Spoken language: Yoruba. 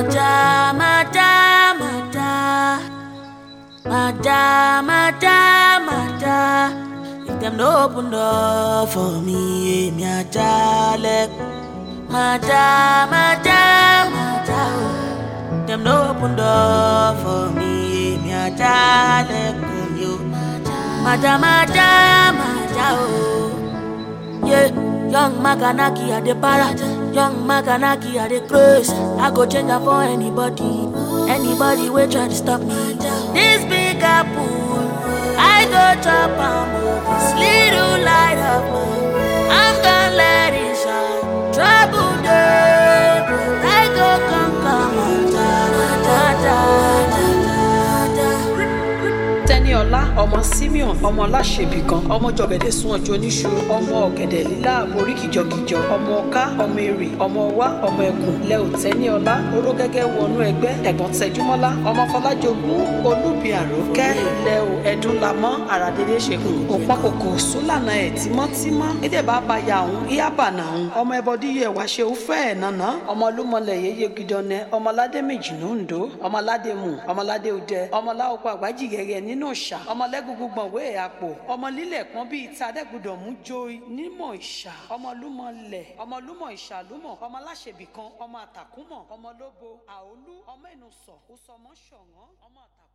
Mada. If them no open door for me, me a jalek. Mada. Them no open door for me, me a jalek. Mada, oh. Yeah, young Maganaki at the para, young Maganaki at the cruise. I go change up for anybody will try to stop me. This big apple, I go chop and move this little light of mine. I'm gonna let it shine. Trouble day, I go come, Teniola, ọmọ Simeon, ọmọ Láṣẹbìkan, ọmọ jọ̀gẹ̀dẹ̀ sún ọjọ́ oníṣu, ọmọ ọ̀gẹ̀dẹ̀ lílá orí kìjọkìjọ, ọmọ ọ̀ká, ọmọ èrè, ọmọ ọwá, ọmọ ẹkùn, lẹ́ò Teniola, oró gẹ́gẹ́ wọnú ẹgbẹ́, ẹ̀gbọ́n Tẹjúmọ́lá, ọmọ Fọlájogún, olúbi àrókẹ́, lẹ́ò ẹ̀dúnlamọ́, àràdédé ṣekùn, òpákòkò sólànà ẹ̀ tímọ́tímọ́, èdè bá ba ya òun, ìyábànà òun, ọmọ ẹbọdí yẹ wá ṣe òfẹ́ ẹ̀ nànà, ọmọ olúmọlẹ̀ yeye gidọ́nẹ, ọmọládé méjì lóńdó, ọmọládé mù, ọmọládé òdẹ, ọmọláòpọ̀ àgbájì gẹ́gẹ́ nínú ìṣà ọmọlẹ́gùngùn gbọ̀nwé àpò ọmọ lílẹ̀ kan bíi tadẹ́gbùdọ̀ mú jó nímọ̀ ìṣà ọmọlúmọlẹ̀ ọmọlúmọ̀ ìṣà lúmọ̀ ọmọ Láṣẹbìkan ọmọ àtàkùmọ̀ ọmọ lóbo àólú ọmọ ẹnusọ̀ òsọmọ ṣọ̀wọ́n ọmọ àtàkùn.